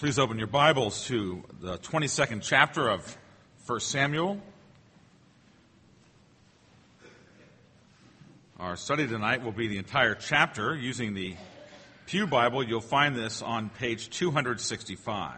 Please open your Bibles to the 22nd chapter of 1 Samuel. Our study tonight will be the entire chapter. Using the Pew Bible, you'll find this on page 265.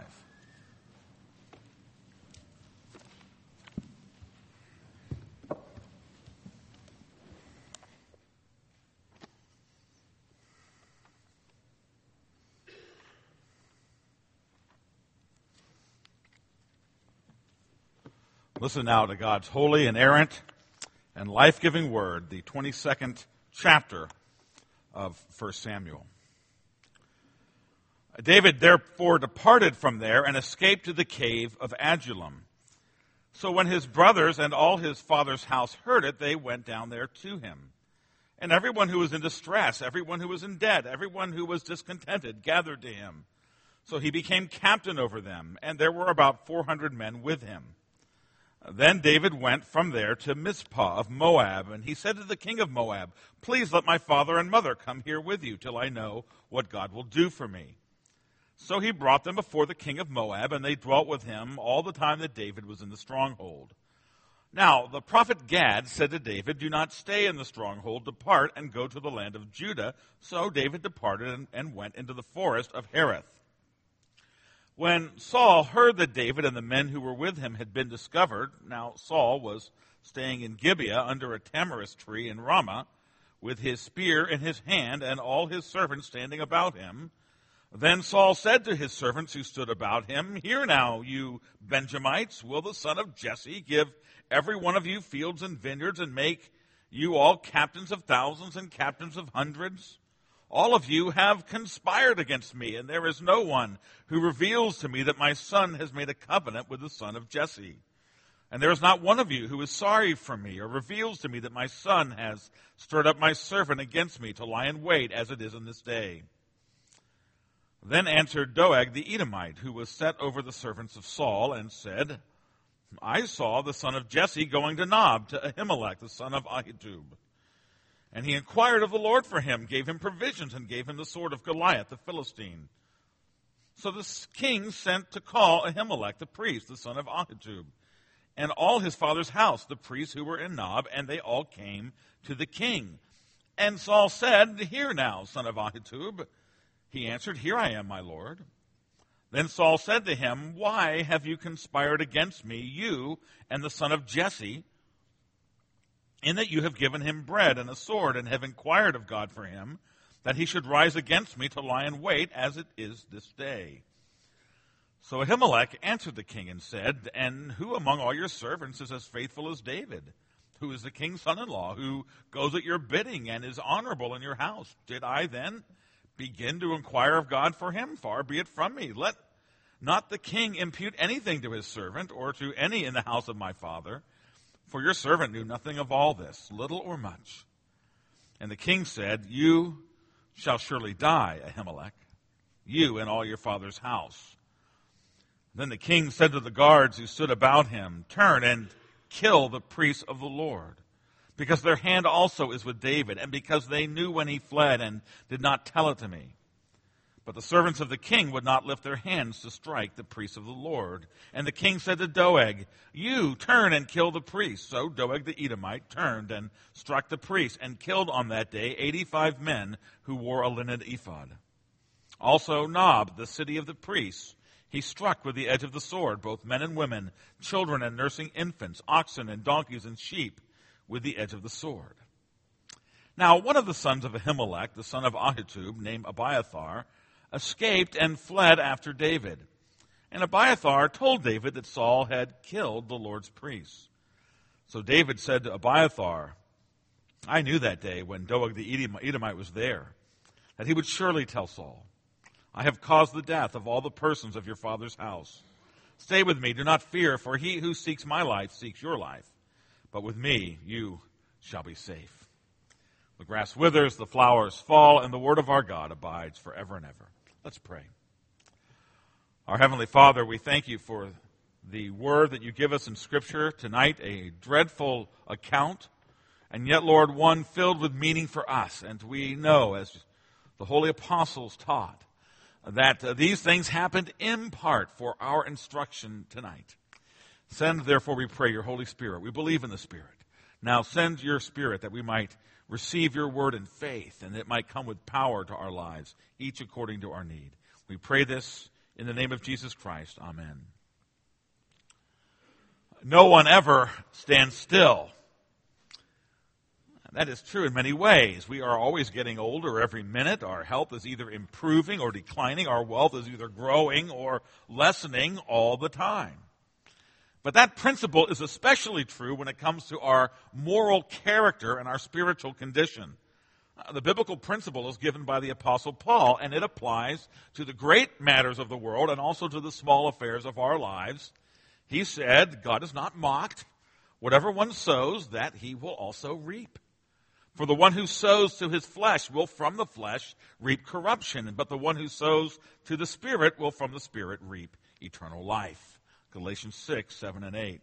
Listen now to God's holy, inerrant, and life-giving word, the 22nd chapter of 1 Samuel. David therefore departed from there and escaped to the cave of Adullam. So when his brothers and all his father's house heard it, they went down there to him. And everyone who was in distress, everyone who was in debt, everyone who was discontented gathered to him. So he became captain over them, and there were about 400 men with him. Then David went from there to Mizpah of Moab, and he said to the king of Moab, "Please let my father and mother come here with you till I know what God will do for me." So he brought them before the king of Moab, and they dwelt with him all the time that David was in the stronghold. Now the prophet Gad said to David, "Do not stay in the stronghold, depart and go to the land of Judah." So David departed and went into the forest of Hereth. When Saul heard that David and the men who were with him had been discovered, now Saul was staying in Gibeah under a tamarisk tree in Ramah, with his spear in his hand and all his servants standing about him. Then Saul said to his servants who stood about him, "Hear now, you Benjamites, will the son of Jesse give every one of you fields and vineyards and make you all captains of thousands and captains of hundreds? All of you have conspired against me, and there is no one who reveals to me that my son has made a covenant with the son of Jesse. And there is not one of you who is sorry for me or reveals to me that my son has stirred up my servant against me to lie in wait as it is in this day." Then answered Doeg the Edomite, who was set over the servants of Saul, and said, "I saw the son of Jesse going to Nob, to Ahimelech, the son of Ahitub. And he inquired of the Lord for him, gave him provisions, and gave him the sword of Goliath the Philistine. So the king sent to call Ahimelech the priest, the son of Ahitub, and all his father's house, the priests who were in Nob, and they all came to the king. And Saul said, "Hear now, son of Ahitub." He answered, "Here I am, my lord." Then Saul said to him, "Why have you conspired against me, you and the son of Jesse, in that you have given him bread and a sword, and have inquired of God for him, that he should rise against me to lie in wait, as it is this day?" So Ahimelech answered the king and said, "And who among all your servants is as faithful as David, who is the king's son-in-law, who goes at your bidding and is honorable in your house? Did I then begin to inquire of God for him? Far be it from me. Let not the king impute anything to his servant or to any in the house of my father. For your servant knew nothing of all this, little or much." And the king said, "You shall surely die, Ahimelech, you and all your father's house." Then the king said to the guards who stood about him, "Turn and kill the priests of the Lord, because their hand also is with David, and because they knew when he fled and did not tell it to me." But the servants of the king would not lift their hands to strike the priests of the Lord. And the king said to Doeg, "You turn and kill the priests." So Doeg the Edomite turned and struck the priests, and killed on that day 85 men who wore a linen ephod. Also Nob, the city of the priests, he struck with the edge of the sword, both men and women, children and nursing infants, oxen and donkeys and sheep, with the edge of the sword. Now one of the sons of Ahimelech, the son of Ahitub, named Abiathar, escaped and fled after David. And Abiathar told David that Saul had killed the Lord's priests. So David said to Abiathar, "I knew that day when Doeg the Edomite was there, that he would surely tell Saul, 'I have caused the death of all the persons of your father's house. Stay with me, do not fear, for he who seeks my life seeks your life. But with me you shall be safe.' The grass withers, the flowers fall, and the word of our God abides forever and ever." Let's pray. Our Heavenly Father, we thank you for the word that you give us in Scripture tonight, a dreadful account, and yet, Lord, one filled with meaning for us. And we know, as the holy apostles taught, that these things happened in part for our instruction tonight. Send, therefore, we pray, your Holy Spirit. We believe in the Spirit. Now send your Spirit that we might receive your word in faith, and it might come with power to our lives, each according to our need. We pray this in the name of Jesus Christ. Amen. No one ever stands still. That is true in many ways. We are always getting older every minute. Our health is either improving or declining. Our wealth is either growing or lessening all the time. But that principle is especially true when it comes to our moral character and our spiritual condition. The biblical principle is given by the Apostle Paul, and it applies to the great matters of the world and also to the small affairs of our lives. He said, God is not mocked. Whatever one sows, that he will also reap. For the one who sows to his flesh will from the flesh reap corruption, but the one who sows to the Spirit will from the Spirit reap eternal life. Galatians 6, 7, and 8.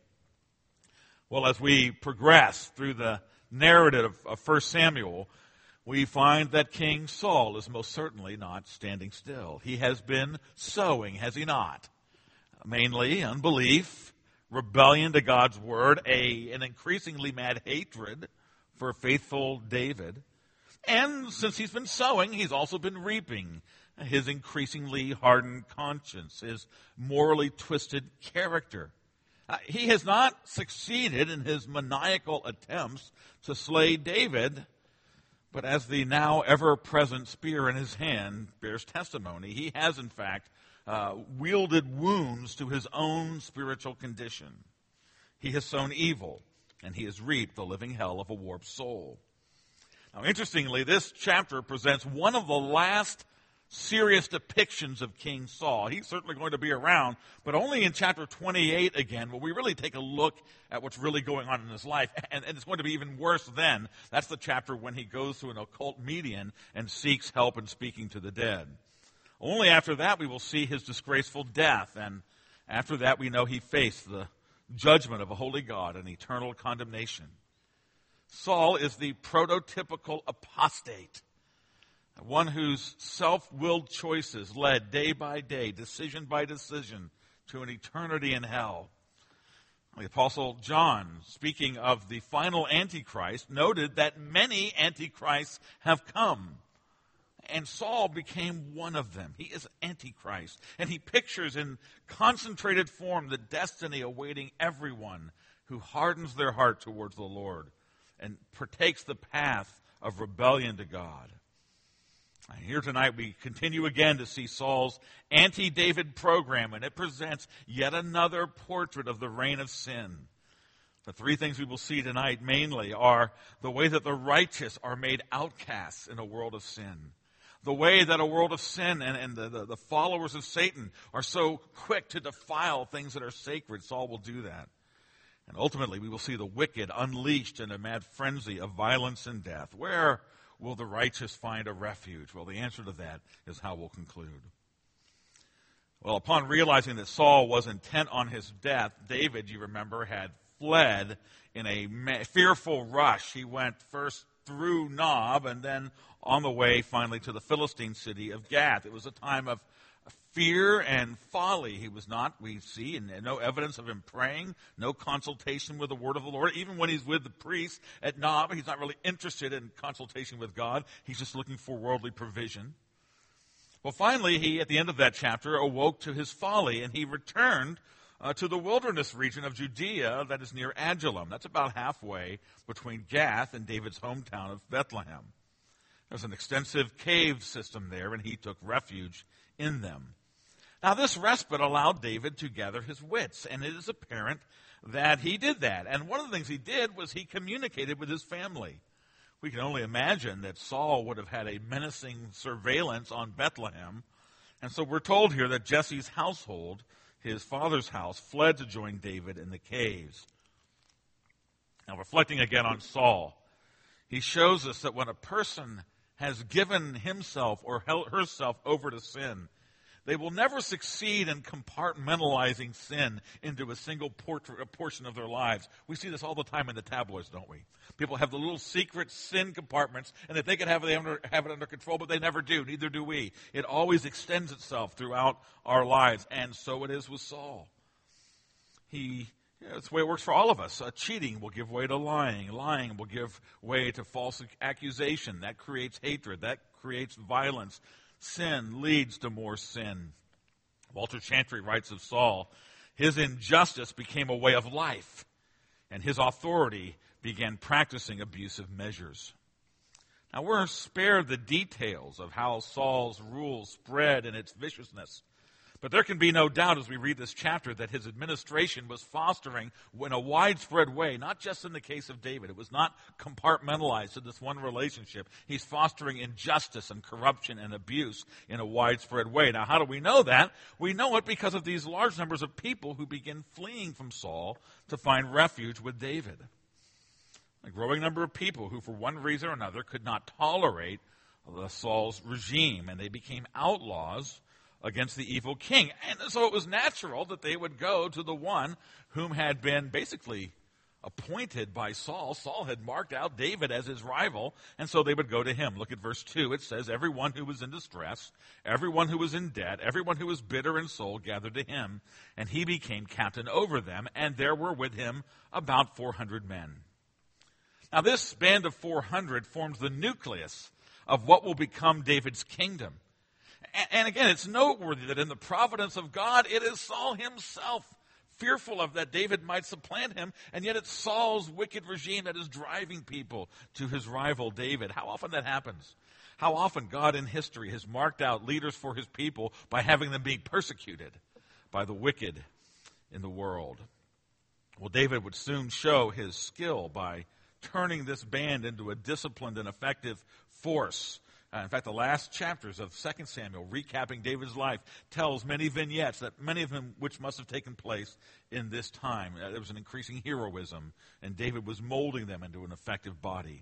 Well, as we progress through the narrative of 1 Samuel, we find that King Saul is most certainly not standing still. He has been sowing, has he not? Mainly unbelief, rebellion to God's word, an increasingly mad hatred for faithful David. And since he's been sowing, he's also been reaping his increasingly hardened conscience, his morally twisted character. He has not succeeded in his maniacal attempts to slay David, but as the now ever-present spear in his hand bears testimony, he has in fact wielded wounds to his own spiritual condition. He has sown evil, and he has reaped the living hell of a warped soul. Now, interestingly, this chapter presents one of the last serious depictions of King Saul. He's certainly going to be around, but only in chapter 28 again will we really take a look at what's really going on in his life. And it's going to be even worse then. That's the chapter when he goes to an occult medium and seeks help in speaking to the dead. Only after that we will see his disgraceful death, and after that we know he faced the judgment of a holy God and eternal condemnation. Saul is the prototypical apostate, one whose self-willed choices led day by day, decision by decision, to an eternity in hell. The Apostle John, speaking of the final Antichrist, noted that many Antichrists have come, and Saul became one of them. He is Antichrist, and he pictures in concentrated form the destiny awaiting everyone who hardens their heart towards the Lord and partakes the path of rebellion to God. Here tonight we continue again to see Saul's anti-David program, and it presents yet another portrait of the reign of sin. The three things we will see tonight mainly are the way that the righteous are made outcasts in a world of sin. The way that a world of sin and the followers of Satan are so quick to defile things that are sacred. Saul will do that. And ultimately we will see the wicked unleashed in a mad frenzy of violence and death. Where will the righteous find a refuge? Well, the answer to that is how we'll conclude. Well, upon realizing that Saul was intent on his death, David, you remember, had fled in a fearful rush. He went first through Nob and then on the way finally to the Philistine city of Gath. It was a time of fear and folly. He was not, we see, and no evidence of him praying, no consultation with the word of the Lord. Even when he's with the priest at Nob, he's not really interested in consultation with God. He's just looking for worldly provision. Well, finally, he, at the end of that chapter, awoke to his folly, and he returned to the wilderness region of Judea that is near Adullam. That's about halfway between Gath and David's hometown of Bethlehem. There's an extensive cave system there, and he took refuge in them. Now, this respite allowed David to gather his wits, and it is apparent that he did that. And one of the things he did was he communicated with his family. We can only imagine that Saul would have had a menacing surveillance on Bethlehem. And so we're told here that Jesse's household, his father's house, fled to join David in the caves. Now, reflecting again on Saul, he shows us that when a person has given himself or herself over to sin, They will never succeed in compartmentalizing sin into a single portion of their lives. We see this all the time in the tabloids, don't we? People have the little secret sin compartments, and if they could have it under control, but they never do. Neither do we. It always extends itself throughout our lives, and so it is with Saul. It's the way it works for all of us. Cheating will give way to lying. Lying will give way to false accusation. That creates hatred. That creates violence. Sin leads to more sin. Walter Chantry writes of Saul, his injustice became a way of life, and his authority began practicing abusive measures. Now, we're spared the details of how Saul's rule spread and its viciousness. But there can be no doubt as we read this chapter that his administration was fostering in a widespread way, not just in the case of David. It was not compartmentalized to this one relationship. He's fostering injustice and corruption and abuse in a widespread way. Now, how do we know that? We know it because of these large numbers of people who begin fleeing from Saul to find refuge with David. A growing number of people who, for one reason or another, could not tolerate Saul's regime, and they became outlaws against the evil king. And so it was natural that they would go to the one whom had been basically appointed by Saul. Saul had marked out David as his rival, and so they would go to him. Look at verse 2. It says, everyone who was in distress, everyone who was in debt, everyone who was bitter in soul gathered to him, and he became captain over them, and there were with him about 400 men. Now this band of 400 forms the nucleus of what will become David's kingdom. And again, it's noteworthy that in the providence of God, it is Saul himself, fearful of that David might supplant him, and yet it's Saul's wicked regime that is driving people to his rival David. How often that happens? How often God in history has marked out leaders for his people by having them being persecuted by the wicked in the world. Well, David would soon show his skill by turning this band into a disciplined and effective force. In fact, the last chapters of 2 Samuel, recapping David's life, tells many vignettes, that many of them which must have taken place in this time. There was an increasing heroism, and David was molding them into an effective body.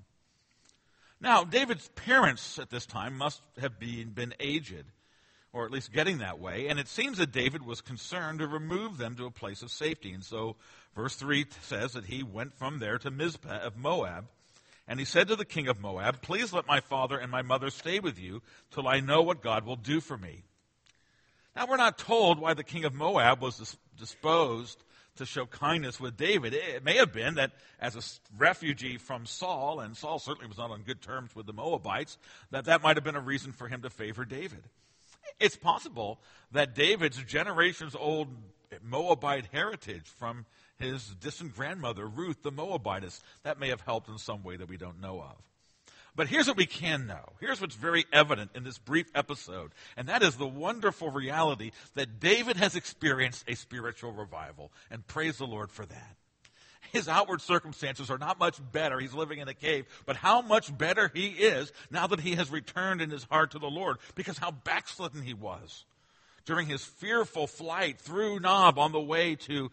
Now, David's parents at this time must have been aged, or at least getting that way, and it seems that David was concerned to remove them to a place of safety. And so, verse 3 says that he went from there to Mizpah of Moab, and he said to the king of Moab, please let my father and my mother stay with you till I know what God will do for me. Now, we're not told why the king of Moab was disposed to show kindness with David. It may have been that as a refugee from Saul, and Saul certainly was not on good terms with the Moabites, that might have been a reason for him to favor David. It's possible that David's generations-old Moabite heritage from his distant grandmother, Ruth the Moabitess, that may have helped in some way that we don't know of. But here's what we can know. Here's what's very evident in this brief episode, and that is the wonderful reality that David has experienced a spiritual revival, and praise the Lord for that. His outward circumstances are not much better. He's living in a cave, but how much better he is now that he has returned in his heart to the Lord, because how backslidden he was during his fearful flight through Nob on the way to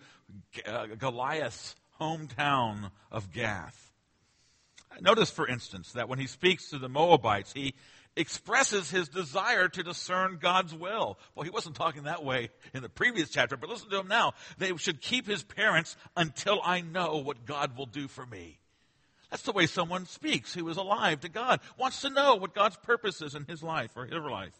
Goliath's hometown of Gath. Notice, for instance, that when he speaks to the Moabites, he expresses his desire to discern God's will. Well, he wasn't talking that way in the previous chapter, but listen to him now. They should keep his parents until I know what God will do for me. That's the way someone speaks who is alive to God, wants to know what God's purpose is in his life or her life.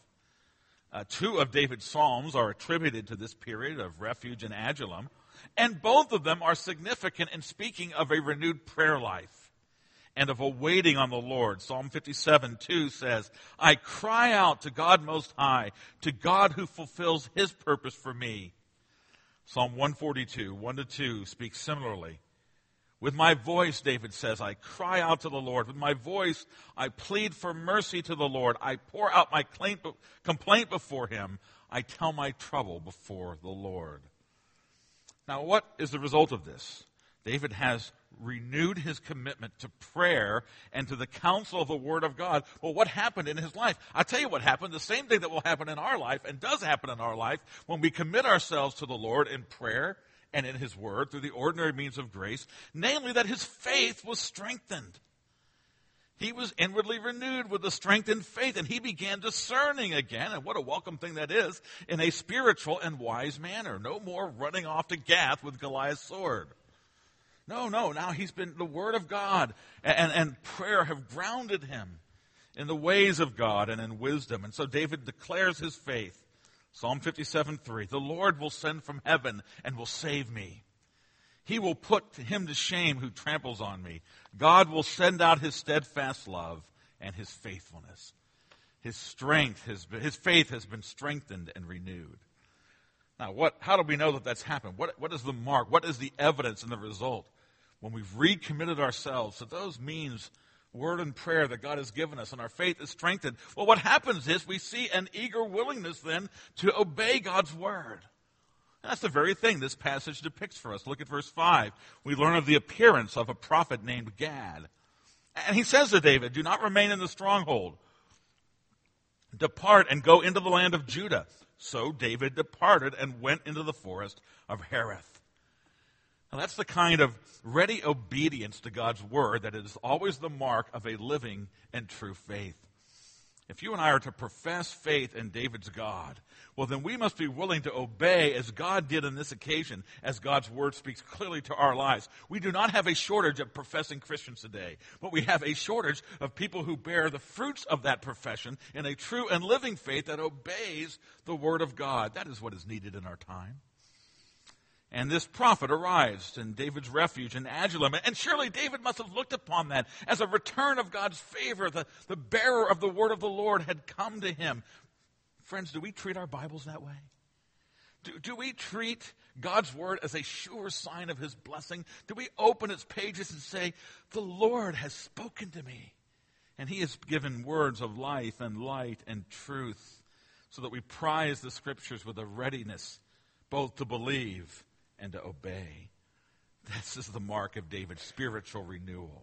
Two of David's psalms are attributed to this period of refuge and Adullam, and both of them are significant in speaking of a renewed prayer life and of a waiting on the Lord. Psalm 57:2 says, I cry out to God Most High, to God who fulfills his purpose for me. Psalm 142, 1-2 speaks similarly. With my voice, David says, I cry out to the Lord. With my voice, I plead for mercy to the Lord. I pour out my complaint before him. I tell my trouble before the Lord. Now, what is the result of this? David has renewed his commitment to prayer and to the counsel of the Word of God. Well, what happened in his life? I'll tell you what happened. The same thing that will happen in our life and does happen in our life when we commit ourselves to the Lord in prayer and in his word through the ordinary means of grace, namely that his faith was strengthened. He was inwardly renewed with the strength and faith, and he began discerning again, and what a welcome thing that is, in a spiritual and wise manner. No more running off to Gath with Goliath's sword. No, now he's been, the Word of God and prayer have grounded him in the ways of God and in wisdom. And so David declares his faith. Psalm 57:3, the Lord will send from heaven and will save me. He will put him to shame who tramples on me. God will send out his steadfast love and his faithfulness. His faith has been strengthened and renewed. Now, how do we know that that's happened? What is the mark? What is the evidence and the result? When we've recommitted ourselves to those means, word and prayer that God has given us, and our faith is strengthened, well, what happens is we see an eager willingness then to obey God's word. That's the very thing this passage depicts for us. Look at verse 5. We learn of the appearance of a prophet named Gad. And he says to David, do not remain in the stronghold. Depart and go into the land of Judah. So David departed and went into the forest of Hereth. Now that's the kind of ready obedience to God's word that is always the mark of a living and true faith. If you and I are to profess faith in David's God, well, then we must be willing to obey as God did on this occasion, as God's word speaks clearly to our lives. We do not have a shortage of professing Christians today, but we have a shortage of people who bear the fruits of that profession in a true and living faith that obeys the word of God. That is what is needed in our time. And this prophet arrives in David's refuge in Adullam. And surely David must have looked upon that as a return of God's favor. The bearer of the word of the Lord had come to him. Friends, do we treat our Bibles that way? Do we treat God's word as a sure sign of his blessing? Do we open its pages and say, the Lord has spoken to me, and he has given words of life and light and truth, so that we prize the scriptures with a readiness both to believe and to obey. This is the mark of David's spiritual renewal.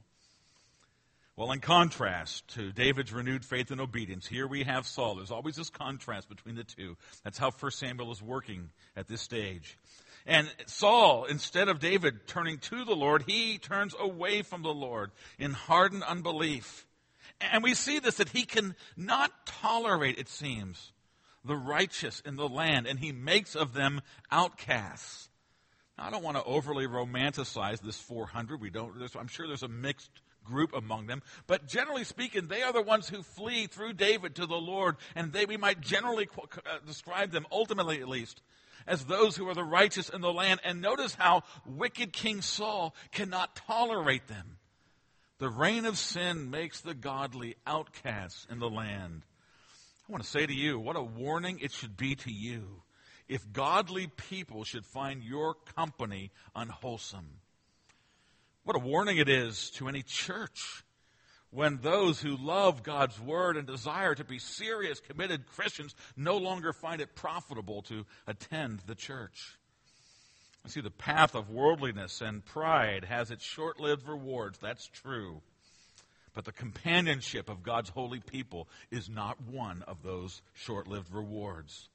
Well, in contrast to David's renewed faith and obedience, here we have Saul. There's always this contrast between the two. That's how 1 Samuel is working at this stage. And Saul, instead of David turning to the Lord, he turns away from the Lord in hardened unbelief. And we see this, that he can not tolerate, it seems, the righteous in the land, and he makes of them outcasts. Now, I don't want to overly romanticize this 400. I'm sure there's a mixed group among them, but generally speaking, they are the ones who flee through David to the Lord, and we might generally describe them, ultimately at least, as those who are the righteous in the land. And notice how wicked King Saul cannot tolerate them. The reign of sin makes the godly outcasts in the land. I want to say to you, what a warning it should be to you if godly people should find your company unwholesome. What a warning it is to any church when those who love God's word and desire to be serious, committed Christians no longer find it profitable to attend the church. You see, the path of worldliness and pride has its short-lived rewards. That's true. But the companionship of God's holy people is not one of those short-lived rewards.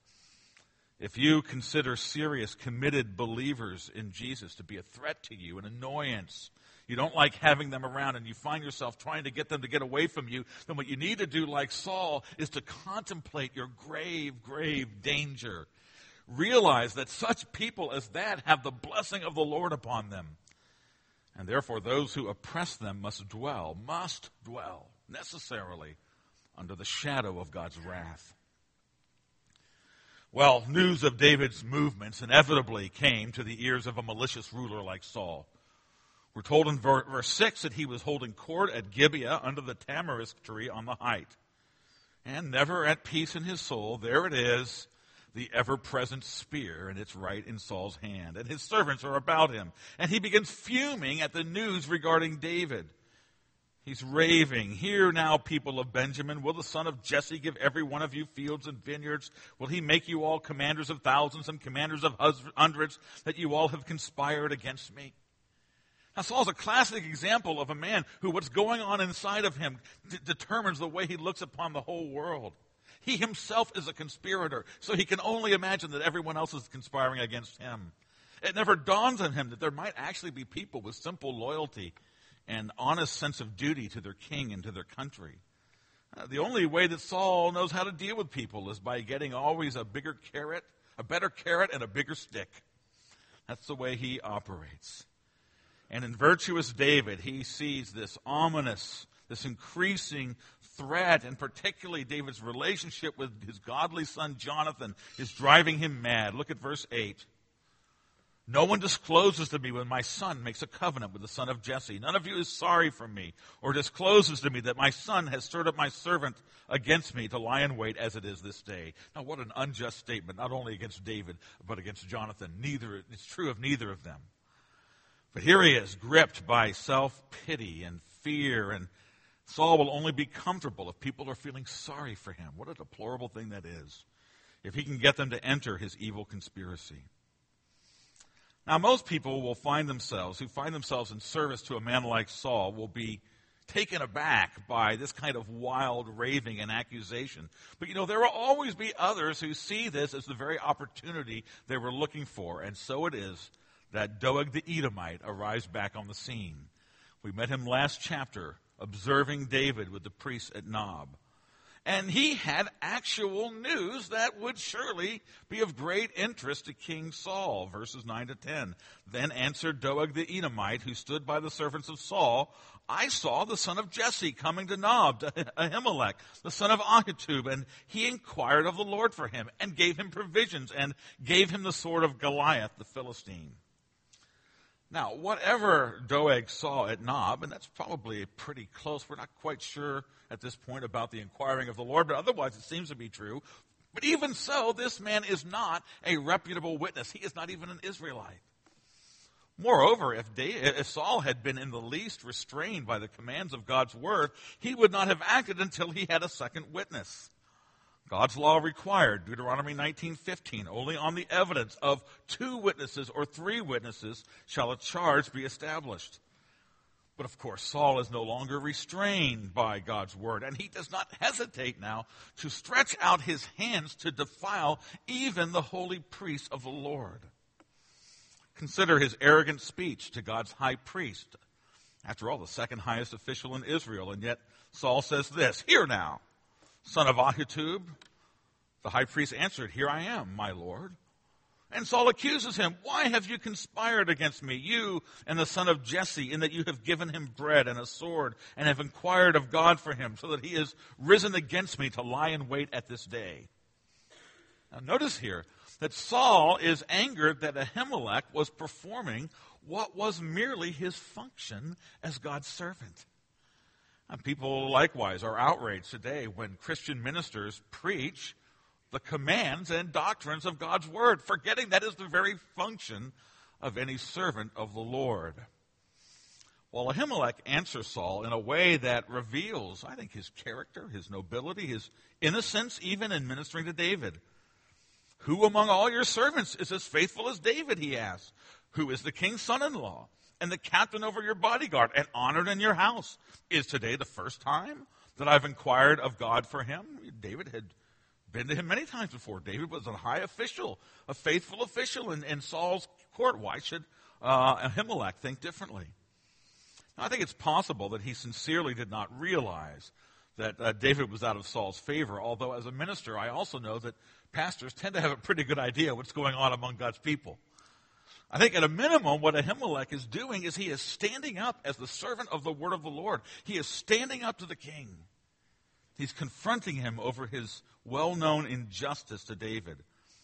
If you consider serious, committed believers in Jesus to be a threat to you, an annoyance, you don't like having them around, and you find yourself trying to get them to get away from you, then what you need to do, like Saul, is to contemplate your grave, grave danger. Realize that such people as that have the blessing of the Lord upon them. And therefore those who oppress them must dwell necessarily under the shadow of God's wrath. Well, news of David's movements inevitably came to the ears of a malicious ruler like Saul. We're told in verse 6 that he was holding court at Gibeah under the tamarisk tree on the height. And never at peace in his soul, there it is, the ever-present spear, and it's right in Saul's hand. And his servants are about him. And he begins fuming at the news regarding David. He's raving. Hear now, people of Benjamin, will the son of Jesse give every one of you fields and vineyards? Will he make you all commanders of thousands and commanders of hundreds, that you all have conspired against me? Now, Saul's a classic example of a man who what's going on inside of him determines the way he looks upon the whole world. He himself is a conspirator, so he can only imagine that everyone else is conspiring against him. It never dawns on him that there might actually be people with simple loyalty and honest sense of duty to their king and to their country. The only way that Saul knows how to deal with people is by getting always a better carrot, and a bigger stick. That's the way he operates. And in virtuous David, he sees this ominous, this increasing threat, and particularly David's relationship with his godly son Jonathan is driving him mad. Look at verse 8. No one discloses to me when my son makes a covenant with the son of Jesse. None of you is sorry for me, or discloses to me that my son has stirred up my servant against me to lie in wait as it is this day. Now, what an unjust statement, not only against David, but against Jonathan. It's true of neither of them. But here he is, gripped by self-pity and fear, and Saul will only be comfortable if people are feeling sorry for him. What a deplorable thing that is, if he can get them to enter his evil conspiracy. Now, most people who find themselves in service to a man like Saul will be taken aback by this kind of wild raving and accusation. But, there will always be others who see this as the very opportunity they were looking for. And so it is that Doeg the Edomite arrives back on the scene. We met him last chapter, observing David with the priests at Nob. And he had actual news that would surely be of great interest to King Saul. Verses 9 to 10. Then answered Doeg the Edomite, who stood by the servants of Saul, I saw the son of Jesse coming to Nob, to Ahimelech, the son of Ahitub, and he inquired of the Lord for him, and gave him provisions, and gave him the sword of Goliath the Philistine. Now, whatever Doeg saw at Nob, and that's probably pretty close, we're not quite sure at this point about the inquiring of the Lord, but otherwise it seems to be true. But even so, this man is not a reputable witness. He is not even an Israelite. Moreover, if Saul had been in the least restrained by the commands of God's word, he would not have acted until he had a second witness. God's law required, Deuteronomy 19:15, only on the evidence of 2 witnesses or 3 witnesses shall a charge be established. But of course, Saul is no longer restrained by God's word, and he does not hesitate now to stretch out his hands to defile even the holy priests of the Lord. Consider his arrogant speech to God's high priest. After all, the second highest official in Israel, and yet Saul says this, Hear now, son of Ahitub. The high priest answered, Here I am, my lord. And Saul accuses him, Why have you conspired against me, you and the son of Jesse, in that you have given him bread and a sword, and have inquired of God for him, so that he is risen against me to lie in wait at this day? Now notice here that Saul is angered that Ahimelech was performing what was merely his function as God's servant. And people likewise are outraged today when Christian ministers preach the commands and doctrines of God's word, forgetting that is the very function of any servant of the Lord. Well, Ahimelech answers Saul in a way that reveals, I think, his character, his nobility, his innocence, even in ministering to David. Who among all your servants is as faithful as David, he asks, who is the king's son-in-law and the captain over your bodyguard and honored in your house? Is today the first time that I've inquired of God for him? David had been to him many times before. David was a high official, a faithful official in Saul's court. Why should Ahimelech think differently? Now, I think it's possible that he sincerely did not realize that David was out of Saul's favor, although as a minister, I also know that pastors tend to have a pretty good idea what's going on among God's people. I think at a minimum, what Ahimelech is doing is he is standing up as the servant of the word of the Lord. He is standing up to the king. He's confronting him over his well-known injustice to David.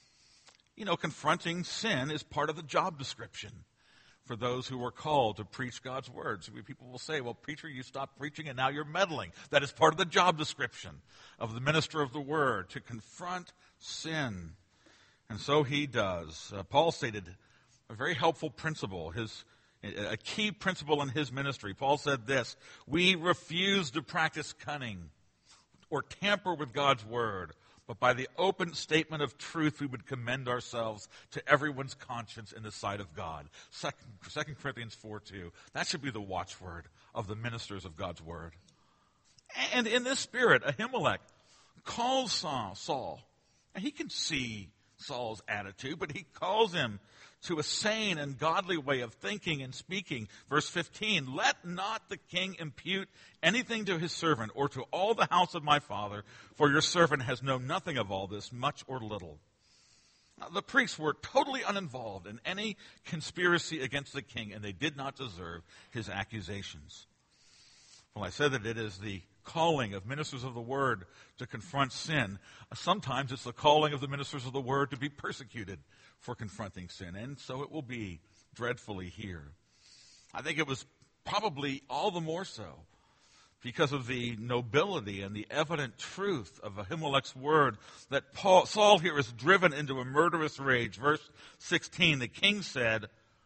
Confronting sin is part of the job description for those who are called to preach God's words. People will say, well, preacher, you stopped preaching and now you're meddling. That is part of the job description of the minister of the word, to confront sin. And so he does. Paul stated a very helpful principle, a key principle in his ministry. Paul said this, we refuse to practice cunning or tamper with God's word, but by the open statement of truth, we would commend ourselves to everyone's conscience in the sight of God. 2 Corinthians 4:2. That should be the watchword of the ministers of God's word. And in this spirit, Ahimelech calls Saul, and he can see Saul's attitude, but he calls him to a sane and godly way of thinking and speaking. Verse 15, let not the king impute anything to his servant or to all the house of my father, for your servant has known nothing of all this, much or little. Now, the priests were totally uninvolved in any conspiracy against the king, and they did not deserve his accusations. Well, I said that it is the calling of ministers of the word to confront sin. Sometimes it's the calling of the ministers of the word to be persecuted for confronting sin, and so it will be dreadfully here. I think it was probably all the more so because of the nobility and the evident truth of Ahimelech's word that Saul here is driven into a murderous rage. Verse 16, the king said,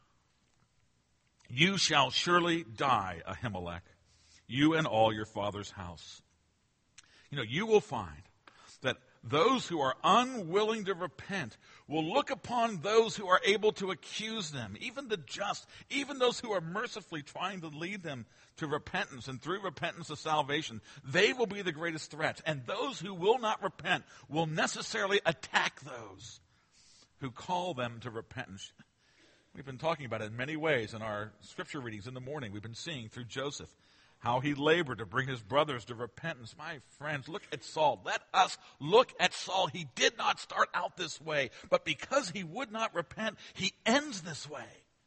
"You shall surely die, Ahimelech, you and all your father's house." You will find that those who are unwilling to repent will look upon those who are able to accuse them, even the just, even those who are mercifully trying to lead them to repentance and through repentance to salvation. They will be the greatest threats. And those who will not repent will necessarily attack those who call them to repentance. We've been talking about it in many ways in our scripture readings in the morning. We've been seeing through Joseph how he labored to bring his brothers to repentance. My friends, look at Saul. Let us look at Saul. He did not start out this way, but because he would not repent, he ends this way.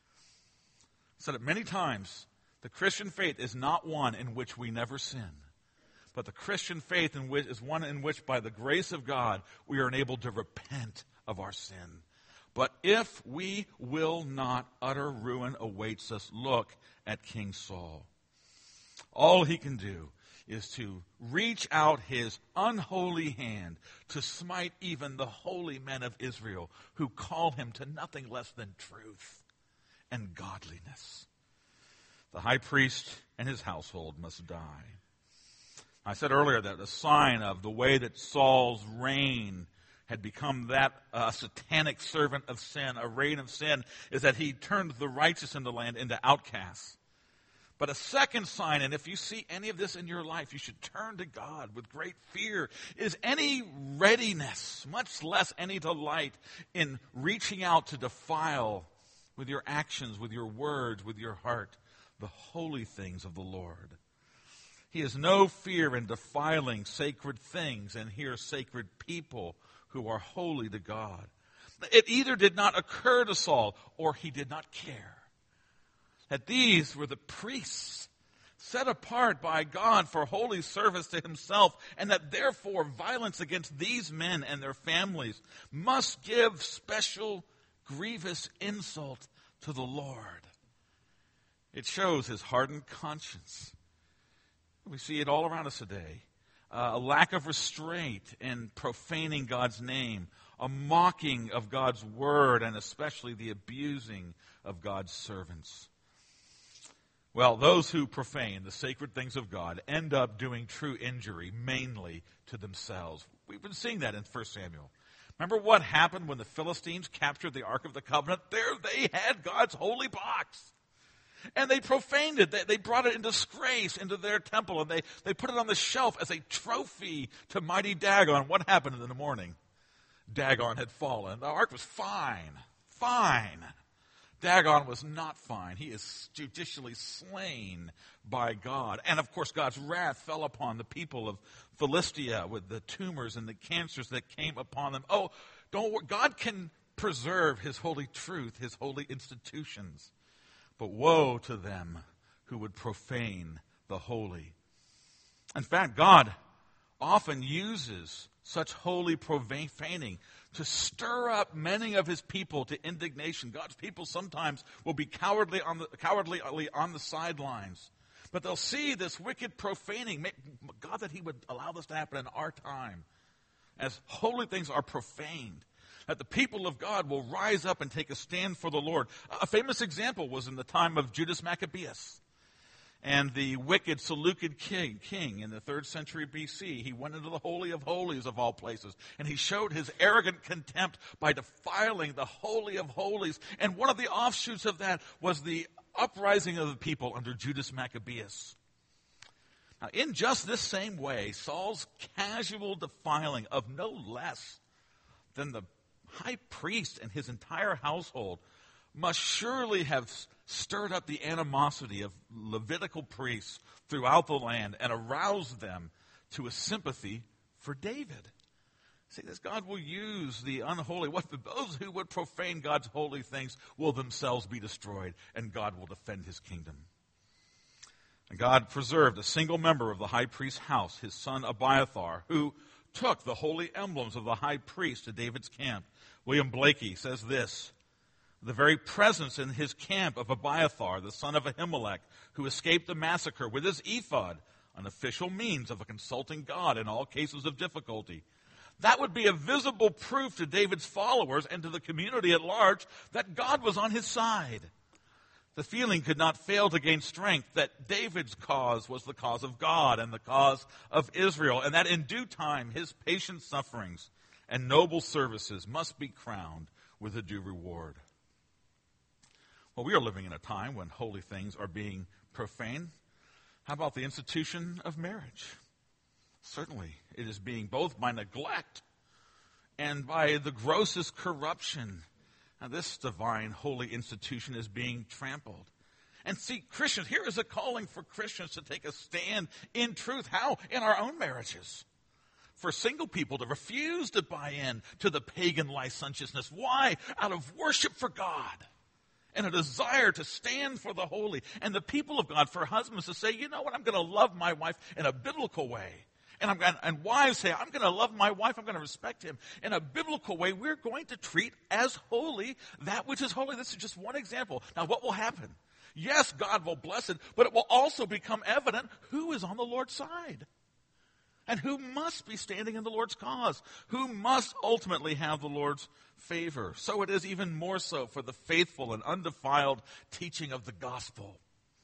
I said it many times. The Christian faith is not one in which we never sin, but the Christian faith is one in which, by the grace of God, we are enabled to repent of our sin. But if we will not, utter ruin awaits us. Look at King Saul. All he can do is to reach out his unholy hand to smite even the holy men of Israel who call him to nothing less than truth and godliness. The high priest and his household must die. I said earlier that the sign of the way that Saul's reign had become that satanic servant of sin, a reign of sin, is that he turned the righteous in the land into outcasts. But a second sign, and if you see any of this in your life, you should turn to God with great fear, is any readiness, much less any delight, in reaching out to defile with your actions, with your words, with your heart, the holy things of the Lord. He has no fear in defiling sacred things and here sacred people who are holy to God. It either did not occur to Saul or he did not care that these were the priests set apart by God for holy service to himself, and that therefore violence against these men and their families must give special grievous insult to the Lord. It shows his hardened conscience. We see it all around us today. A lack of restraint in profaning God's name, a mocking of God's word, and especially the abusing of God's servants. Well, those who profane the sacred things of God end up doing true injury, mainly to themselves. We've been seeing that in 1 Samuel. Remember what happened when the Philistines captured the Ark of the Covenant? There they had God's holy box. And they profaned it. They brought it in disgrace into their temple, and they put it on the shelf as a trophy to mighty Dagon. What happened in the morning? Dagon had fallen. The ark was fine. Dagon was not fine. He is judicially slain by God. And of course, God's wrath fell upon the people of Philistia with the tumors and the cancers that came upon them. Oh, don't worry. God can preserve his holy truth, his holy institutions. But woe to them who would profane the holy. In fact, God often uses such holy profaning to stir up many of his people to indignation. God's people sometimes will be cowardly on the sidelines. But they'll see this wicked profaning. God, that he would allow this to happen in our time as holy things are profaned. That the people of God will rise up and take a stand for the Lord. A famous example was in the time of Judas Maccabeus and the wicked Seleucid king in the 3rd century BC. He went into the Holy of Holies of all places, and he showed his arrogant contempt by defiling the Holy of Holies. And one of the offshoots of that was the uprising of the people under Judas Maccabeus. Now, in just this same way, Saul's casual defiling of no less than the high priest and his entire household must surely have stirred up the animosity of Levitical priests throughout the land and aroused them to a sympathy for David. See, this God will use the unholy. Those who would profane God's holy things will themselves be destroyed, and God will defend his kingdom. And God preserved a single member of the high priest's house, his son Abiathar, who took the holy emblems of the high priest to David's camp. William Blakey says this: the very presence in his camp of Abiathar, the son of Ahimelech, who escaped the massacre with his ephod, an official means of consulting God in all cases of difficulty. That would be a visible proof to David's followers and to the community at large that God was on his side. The feeling could not fail to gain strength that David's cause was the cause of God and the cause of Israel, and that in due time his patient sufferings and noble services must be crowned with a due reward. Well, we are living in a time when holy things are being profaned. How about the institution of marriage? Certainly, it is being both by neglect and by the grossest corruption. Now, this divine, holy institution is being trampled. And see, Christians, here is a calling for Christians to take a stand in truth. How? In our own marriages. For single people to refuse to buy in to the pagan licentiousness. Why? Out of worship for God and a desire to stand for the holy. And the people of God, for husbands to say, you know what, I'm going to love my wife in a biblical way. And wives say, I'm going to love my wife, I'm going to respect him. In a biblical way, we're going to treat as holy that which is holy. This is just one example. Now, what will happen? Yes, God will bless it, but it will also become evident who is on the Lord's side and who must be standing in the Lord's cause, who must ultimately have the Lord's favor. So it is even more so for the faithful and undefiled teaching of the gospel.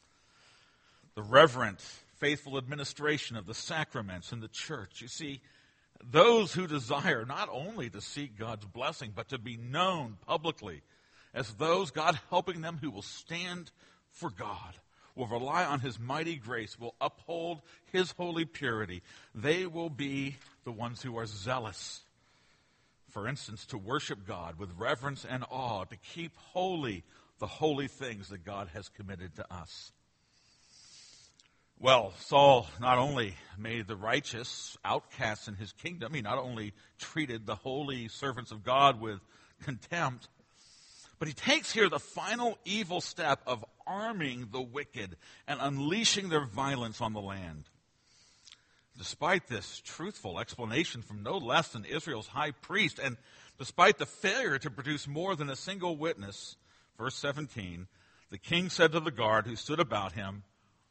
The reverent, faithful administration of the sacraments in the church. You see, those who desire not only to seek God's blessing, but to be known publicly as those, God helping them, who will stand for God, will rely on his mighty grace, will uphold his holy purity. They will be the ones who are zealous, for instance, to worship God with reverence and awe, to keep holy the holy things that God has committed to us. Well, Saul not only made the righteous outcasts in his kingdom, he not only treated the holy servants of God with contempt, but he takes here the final evil step of arming the wicked and unleashing their violence on the land. Despite this truthful explanation from no less than Israel's high priest, and despite the failure to produce more than a single witness, verse 17, the king said to the guard who stood about him,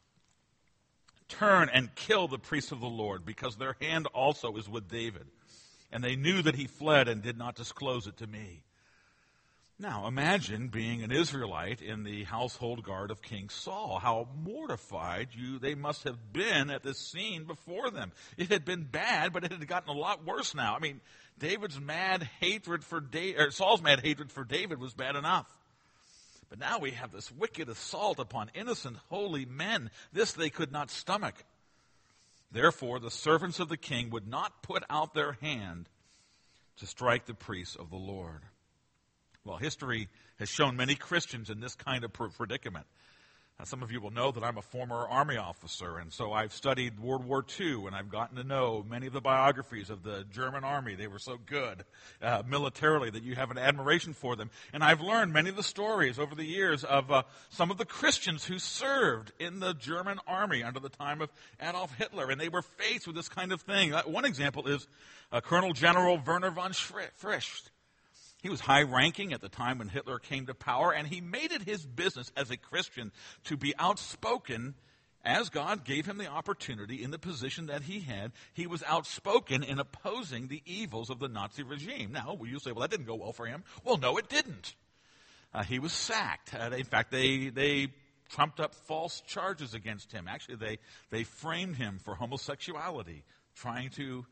"Turn and kill the priests of the Lord, because their hand also is with David. And they knew that he fled and did not disclose it to me." Now, imagine being an Israelite in the household guard of King Saul. How mortified they must have been at this scene before them. It had been bad, but it had gotten a lot worse now. I mean, Saul's mad hatred for David was bad enough. But now we have this wicked assault upon innocent, holy men. This they could not stomach. Therefore, the servants of the king would not put out their hand to strike the priests of the Lord. Well, history has shown many Christians in this kind of predicament. Now, some of you will know that I'm a former Army officer, and so I've studied World War II, and I've gotten to know many of the biographies of the German Army. They were so good militarily that you have an admiration for them. And I've learned many of the stories over the years of some of the Christians who served in the German Army under the time of Adolf Hitler, and they were faced with this kind of thing. One example is Colonel General Werner von Frisch. He was high-ranking at the time when Hitler came to power, and he made it his business as a Christian to be outspoken as God gave him the opportunity in the position that he had. He was outspoken in opposing the evils of the Nazi regime. Now, you say, well, that didn't go well for him. Well, no, it didn't. He was sacked. In fact, they trumped up false charges against him. Actually, they framed him for homosexuality, trying to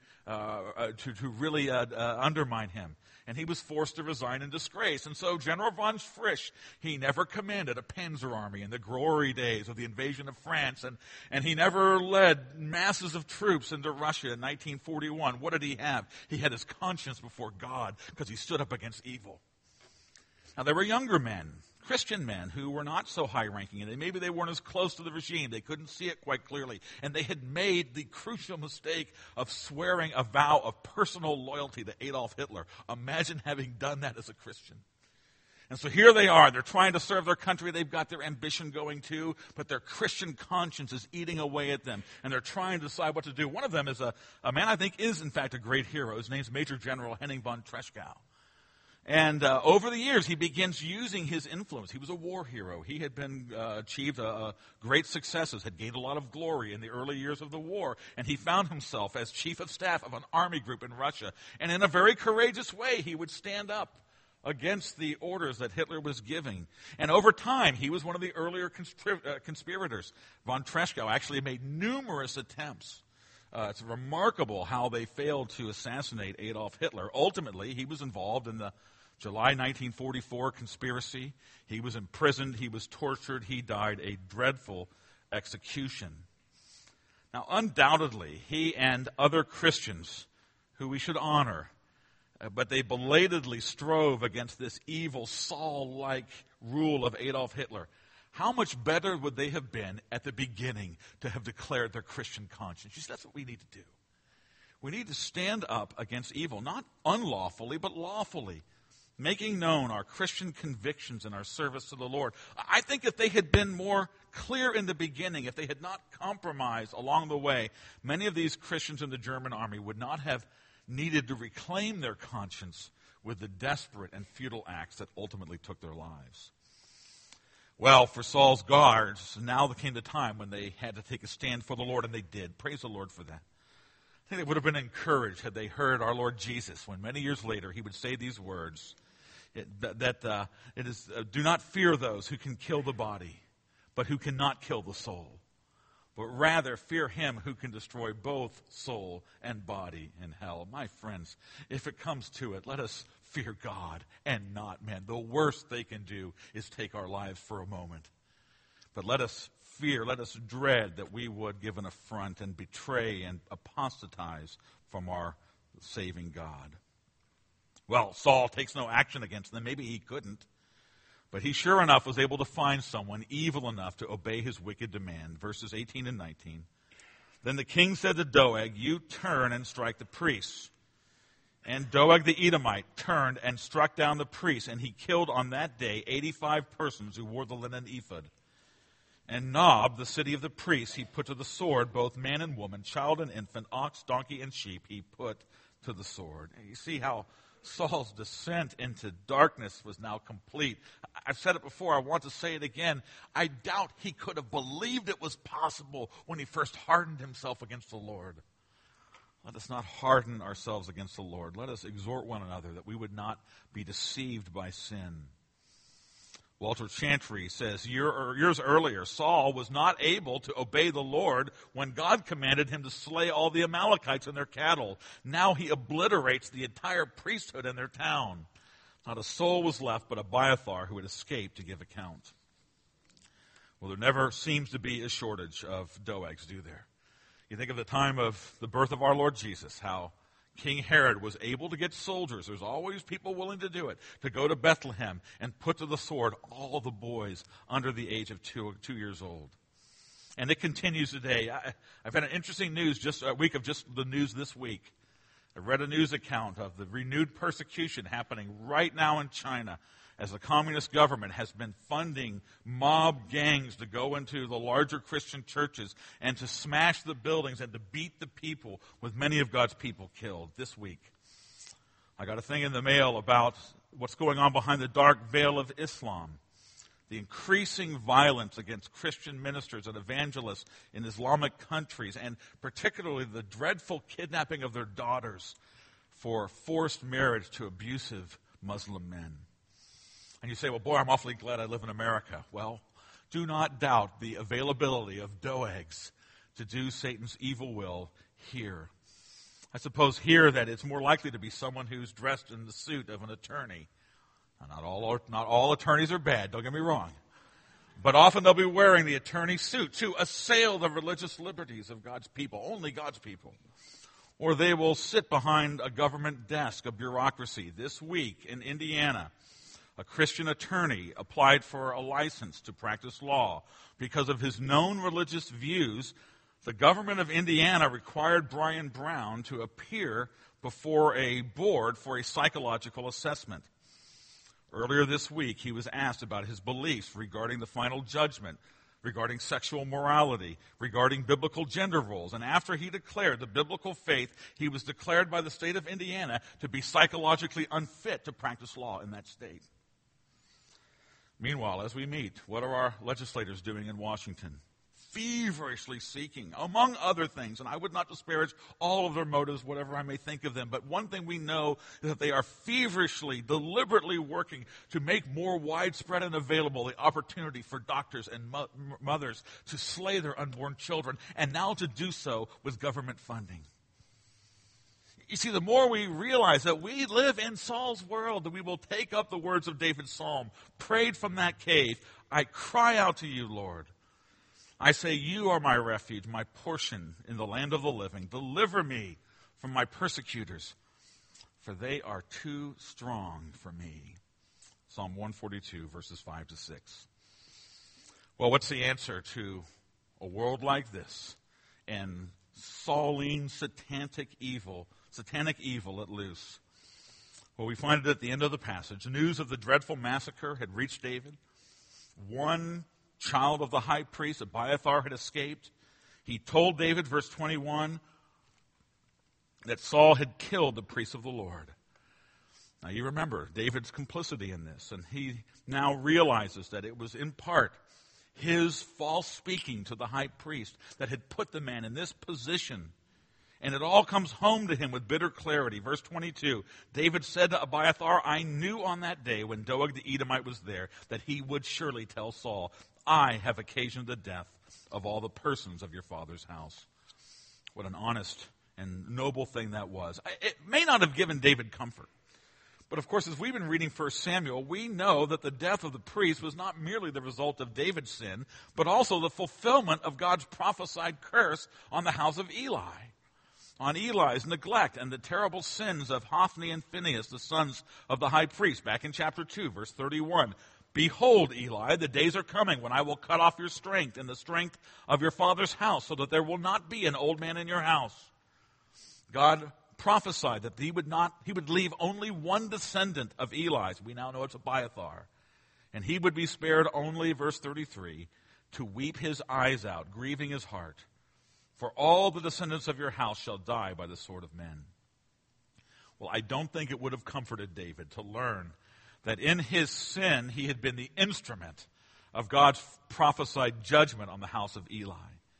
really undermine him. And he was forced to resign in disgrace. And so General von Frisch, he never commanded a panzer army in the glory days of the invasion of France. And he never led masses of troops into Russia in 1941. What did he have? He had his conscience before God because he stood up against evil. Now, there were younger men, Christian men, who were not so high-ranking, and maybe they weren't as close to the regime. They couldn't see it quite clearly. And they had made the crucial mistake of swearing a vow of personal loyalty to Adolf Hitler. Imagine having done that as a Christian. And so here they are. They're trying to serve their country. They've got their ambition going too, but their Christian conscience is eating away at them, and they're trying to decide what to do. One of them is a man I think is, in fact, a great hero. His name's Major General Henning von Treschow. And over the years, he begins using his influence. He was a war hero. He had achieved great successes, had gained a lot of glory in the early years of the war. And he found himself as chief of staff of an army group in Russia. And in a very courageous way, he would stand up against the orders that Hitler was giving. And over time, he was one of the earlier conspirators. Von Treschow actually made numerous attempts. It's remarkable how they failed to assassinate Adolf Hitler. Ultimately, he was involved in the July 1944 conspiracy. He was imprisoned. He was tortured. He died a dreadful execution. Now, undoubtedly, he and other Christians who we should honor, but they belatedly strove against this evil Saul-like rule of Adolf Hitler. How much better would they have been at the beginning to have declared their Christian conscience? You see, that's what we need to do. We need to stand up against evil, not unlawfully, but lawfully, making known our Christian convictions in our service to the Lord. I think if they had been more clear in the beginning, if they had not compromised along the way, many of these Christians in the German army would not have needed to reclaim their conscience with the desperate and futile acts that ultimately took their lives. Well, for Saul's guards, now came the time when they had to take a stand for the Lord, and they did. Praise the Lord for that. I think they would have been encouraged had they heard our Lord Jesus when many years later he would say these words, do not fear those who can kill the body, but who cannot kill the soul. But rather fear him who can destroy both soul and body in hell. My friends, if it comes to it, let us fear God and not man. The worst they can do is take our lives for a moment. But let us fear, let us dread that we would give an affront and betray and apostatize from our saving God. Well, Saul takes no action against them. Maybe he couldn't. But he sure enough was able to find someone evil enough to obey his wicked demand. Verses 18 and 19. Then the king said to Doeg, you turn and strike the priests. And Doeg the Edomite turned and struck down the priests, and he killed on that day 85 persons who wore the linen ephod. And Nob, the city of the priests, he put to the sword both man and woman, child and infant, ox, donkey, and sheep, he put to the sword. And you see how Saul's descent into darkness was now complete. I've said it before, I want to say it again. I doubt he could have believed it was possible when he first hardened himself against the Lord. Let us not harden ourselves against the Lord. Let us exhort one another that we would not be deceived by sin. Walter Chantry says, years earlier, Saul was not able to obey the Lord when God commanded him to slay all the Amalekites and their cattle. Now he obliterates the entire priesthood in their town. Not a soul was left but Abiathar, who had escaped to give account. Well, there never seems to be a shortage of Doegs, do there? You think of the time of the birth of our Lord Jesus, how King Herod was able to get soldiers, there's always people willing to do it, to go to Bethlehem and put to the sword all the boys under the age of 2 years old. And it continues today. I've had an interesting news, just a week of just the news this week. I read a news account of the renewed persecution happening right now in China as the communist government has been funding mob gangs to go into the larger Christian churches and to smash the buildings and to beat the people, with many of God's people killed this week. I got a thing in the mail about what's going on behind the dark veil of Islam, the increasing violence against Christian ministers and evangelists in Islamic countries, and particularly the dreadful kidnapping of their daughters for forced marriage to abusive Muslim men. And you say, well, boy, I'm awfully glad I live in America. Well, do not doubt the availability of Doegs to do Satan's evil will here. I suppose here that it's more likely to be someone who's dressed in the suit of an attorney. Now, not all attorneys are bad, don't get me wrong. But often they'll be wearing the attorney suit to assail the religious liberties of God's people, only God's people. Or they will sit behind a government desk, a bureaucracy. This week in Indiana, a Christian attorney applied for a license to practice law. Because of his known religious views, the government of Indiana required Brian Brown to appear before a board for a psychological assessment. Earlier this week, he was asked about his beliefs regarding the final judgment, regarding sexual morality, regarding biblical gender roles. And after he declared the biblical faith, he was declared by the state of Indiana to be psychologically unfit to practice law in that state. Meanwhile, as we meet, what are our legislators doing in Washington? Feverishly seeking, among other things, and I would not disparage all of their motives, whatever I may think of them, but one thing we know is that they are feverishly, deliberately working to make more widespread and available the opportunity for doctors and mothers to slay their unborn children, and now to do so with government funding. You see, the more we realize that we live in Saul's world, that we will take up the words of David's psalm, prayed from that cave, I cry out to you, Lord. I say, you are my refuge, my portion in the land of the living. Deliver me from my persecutors, for they are too strong for me. Psalm 142, verses 5 to 6. Well, what's the answer to a world like this and Sauline satanic evil at loose? Well, we find it at the end of the passage. News of the dreadful massacre had reached David. One child of the high priest, Abiathar, had escaped. He told David, verse 21, that Saul had killed the priest of the Lord. Now you remember David's complicity in this, and he now realizes that it was in part his false speaking to the high priest that had put the man in this position. And it all comes home to him with bitter clarity. Verse 22, David said to Abiathar, I knew on that day when Doeg the Edomite was there that he would surely tell Saul, I have occasioned the death of all the persons of your father's house. What an honest and noble thing that was. It may not have given David comfort. But of course, as we've been reading 1 Samuel, we know that the death of the priest was not merely the result of David's sin, but also the fulfillment of God's prophesied curse on the house of Eli. On Eli's neglect and the terrible sins of Hophni and Phinehas, the sons of the high priest, back in chapter 2, verse 31. Behold, Eli, the days are coming when I will cut off your strength and the strength of your father's house, so that there will not be an old man in your house. God prophesied that he would leave only one descendant of Eli's. We now know it's Abiathar. And he would be spared only, verse 33, to weep his eyes out, grieving his heart. For all the descendants of your house shall die by the sword of men. Well, I don't think it would have comforted David to learn that in his sin he had been the instrument of God's prophesied judgment on the house of Eli.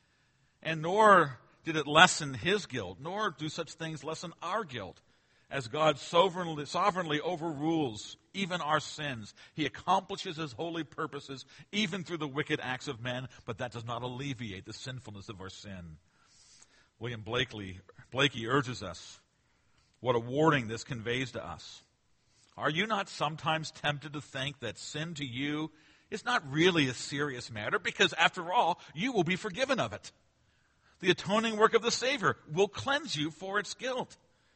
And nor did it lessen his guilt, nor do such things lessen our guilt, as God sovereignly overrules even our sins. He accomplishes his holy purposes even through the wicked acts of men, but that does not alleviate the sinfulness of our sin. William Blakey urges us what a warning this conveys to us. Are you not sometimes tempted to think that sin to you is not really a serious matter, because after all, you will be forgiven of it? The atoning work of the Savior will cleanse you for its guilt.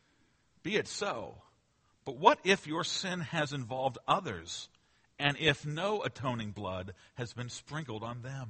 Be it so. But what if your sin has involved others, and if no atoning blood has been sprinkled on them?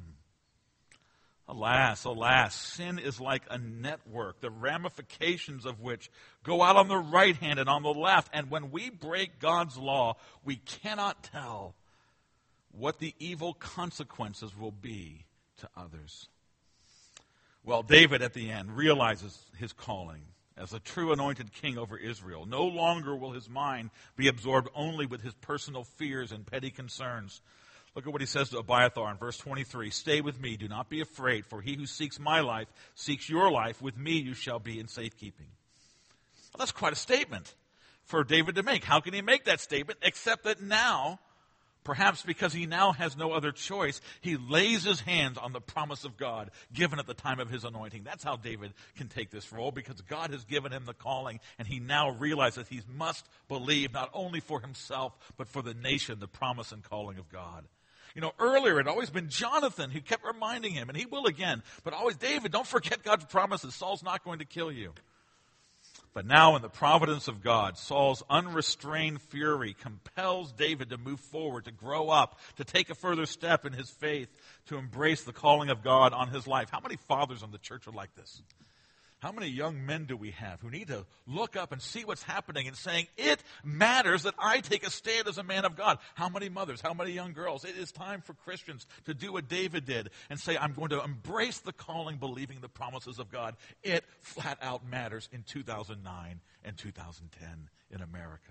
Alas, alas, sin is like a network, the ramifications of which go out on the right hand and on the left. And when we break God's law, we cannot tell what the evil consequences will be to others. Well, David at the end realizes his calling as a true anointed king over Israel. No longer will his mind be absorbed only with his personal fears and petty concerns. Look at what he says to Abiathar in verse 23. Stay with me, do not be afraid, for he who seeks my life seeks your life. With me you shall be in safekeeping. Well, that's quite a statement for David to make. How can he make that statement except that now, Perhaps because he now has no other choice, he lays his hands on the promise of God given at the time of his anointing. That's how David can take this role, because God has given him the calling, and he now realizes he must believe not only for himself, but for the nation, the promise and calling of God. You know, earlier it had always been Jonathan who kept reminding him, and he will again, but always, David, don't forget God's promises. Saul's not going to kill you. But now in the providence of God, Saul's unrestrained fury compels David to move forward, to grow up, to take a further step in his faith, to embrace the calling of God on his life. How many fathers in the church are like this? How many young men do we have who need to look up and see what's happening and saying, it matters that I take a stand as a man of God? How many mothers, how many young girls? It is time for Christians to do what David did and say, I'm going to embrace the calling, believing the promises of God. It flat out matters in 2009 and 2010 in America.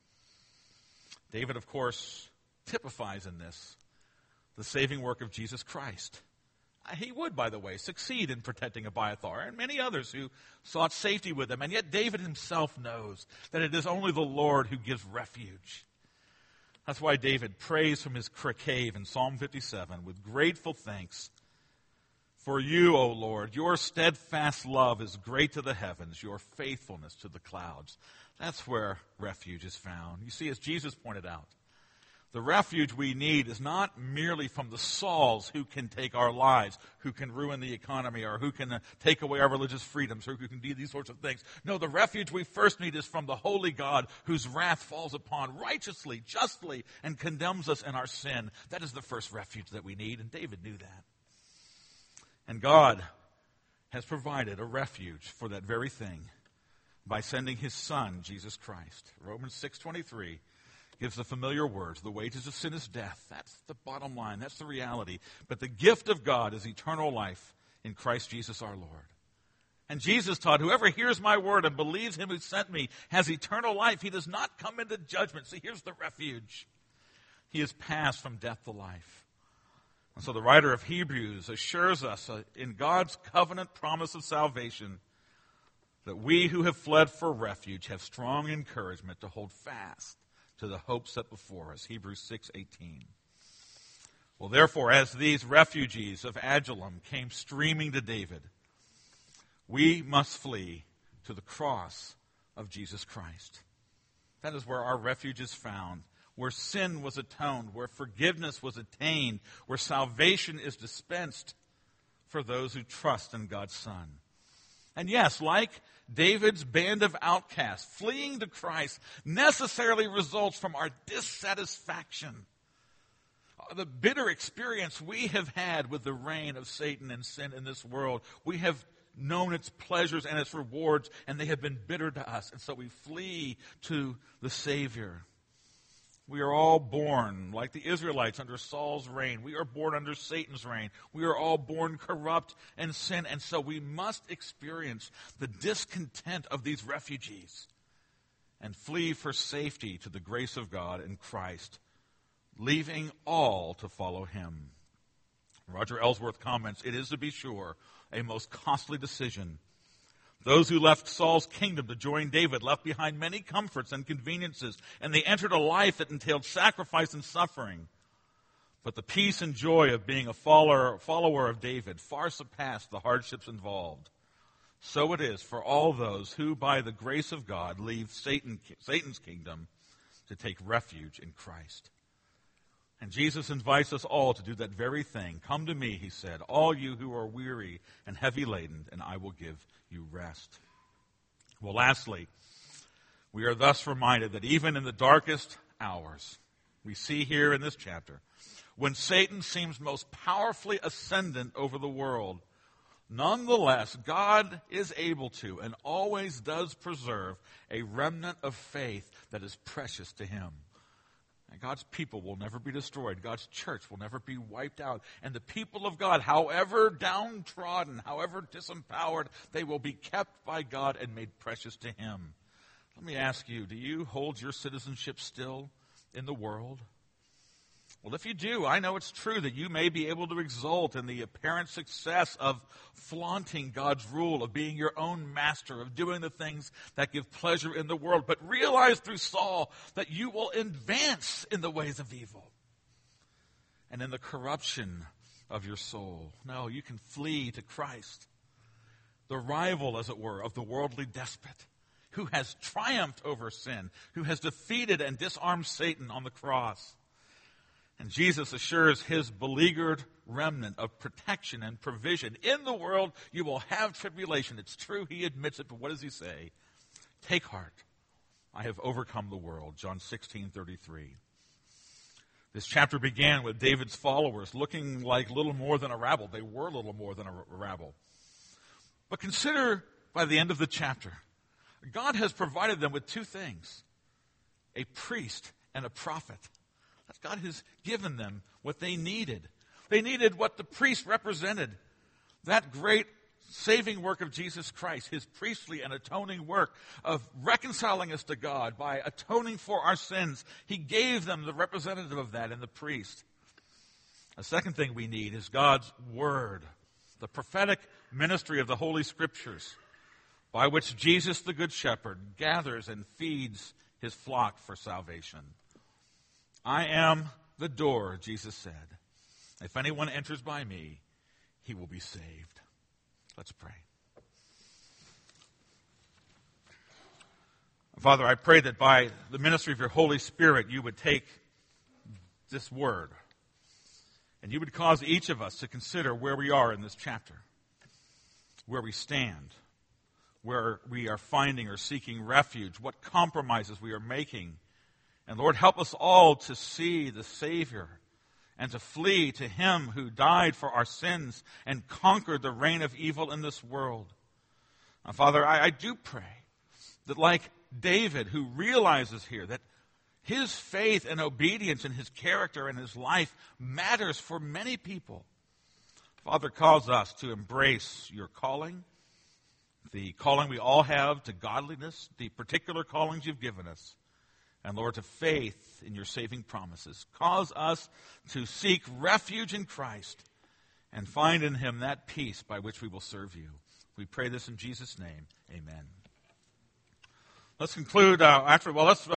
David, of course, typifies in this the saving work of Jesus Christ. He would, by the way, succeed in protecting Abiathar and many others who sought safety with him. And yet David himself knows that it is only the Lord who gives refuge. That's why David prays from his cave in Psalm 57 with grateful thanks. For you, O Lord, your steadfast love is great to the heavens, your faithfulness to the clouds. That's where refuge is found. You see, as Jesus pointed out, the refuge we need is not merely from the Sauls who can take our lives, who can ruin the economy, or who can take away our religious freedoms, or who can do these sorts of things. No, the refuge we first need is from the holy God whose wrath falls upon righteously, justly, and condemns us in our sin. That is the first refuge that we need, and David knew that. And God has provided a refuge for that very thing by sending his Son, Jesus Christ. Romans 6:23 gives the familiar words, the wages of sin is death. That's the bottom line. That's the reality. But the gift of God is eternal life in Christ Jesus our Lord. And Jesus taught, whoever hears my word and believes him who sent me has eternal life. He does not come into judgment. See, here's the refuge. He is passed from death to life. And so the writer of Hebrews assures us in God's covenant promise of salvation that we who have fled for refuge have strong encouragement to hold fast to the hope set before us. Hebrews 6:18. Well, therefore, as these refugees of Adullam came streaming to David, we must flee to the cross of Jesus Christ. That is where our refuge is found, where sin was atoned, where forgiveness was attained, where salvation is dispensed for those who trust in God's Son. And yes, like David's band of outcasts, fleeing to Christ necessarily results from our dissatisfaction. The bitter experience we have had with the reign of Satan and sin in this world, we have known its pleasures and its rewards, and they have been bitter to us. And so we flee to the Savior. We are all born, like the Israelites, under Saul's reign. We are born under Satan's reign. We are all born corrupt and sin. And so we must experience the discontent of these refugees and flee for safety to the grace of God in Christ, leaving all to follow him. Roger Ellsworth comments, it is, to be sure, a most costly decision. Those who left Saul's kingdom to join David left behind many comforts and conveniences, and they entered a life that entailed sacrifice and suffering. But the peace and joy of being a follower of David far surpassed the hardships involved. So it is for all those who, by the grace of God, leave Satan's kingdom to take refuge in Christ. And Jesus invites us all to do that very thing. Come to me, he said, all you who are weary and heavy laden, and I will give you rest. Well, lastly, we are thus reminded that even in the darkest hours, we see here in this chapter, when Satan seems most powerfully ascendant over the world, nonetheless, God is able to and always does preserve a remnant of faith that is precious to him. And God's people will never be destroyed. God's church will never be wiped out. And the people of God, however downtrodden, however disempowered, they will be kept by God and made precious to him. Let me ask you, do you hold your citizenship still in the world? Well, if you do, I know it's true that you may be able to exult in the apparent success of flaunting God's rule, of being your own master, of doing the things that give pleasure in the world. But realize through Saul that you will advance in the ways of evil. and in the corruption of your soul. No, you can flee to Christ, the rival, as it were, of the worldly despot, who has triumphed over sin, who has defeated and disarmed Satan on the cross. And Jesus assures his beleaguered remnant of protection and provision. In the world, you will have tribulation. It's true, he admits it, but what does he say? Take heart. I have overcome the world. John 16:33. This chapter began with David's followers looking like little more than a rabble. They were little more than a rabble. But consider by the end of the chapter, God has provided them with two things, a priest and a prophet. God has given them what they needed. They needed what the priest represented, that great saving work of Jesus Christ, his priestly and atoning work of reconciling us to God by atoning for our sins. He gave them the representative of that in the priest. A second thing we need is God's word, the prophetic ministry of the Holy Scriptures, by which Jesus, the Good Shepherd, gathers and feeds his flock for salvation. I am the door, Jesus said. If anyone enters by me, he will be saved. Let's pray. Father, I pray that by the ministry of your Holy Spirit, you would take this word and you would cause each of us to consider where we are in this chapter, where we stand, where we are finding or seeking refuge, what compromises we are making. And Lord, help us all to see the Savior and to flee to him who died for our sins and conquered the reign of evil in this world. Now, Father, I do pray that like David, who realizes here that his faith and obedience in his character and his life matters for many people, Father, cause us to embrace your calling, the calling we all have to godliness, the particular callings you've given us, and Lord, to faith in your saving promises. Cause us to seek refuge in Christ and find in him that peace by which we will serve you. We pray this in Jesus' name. Amen. Let's conclude let's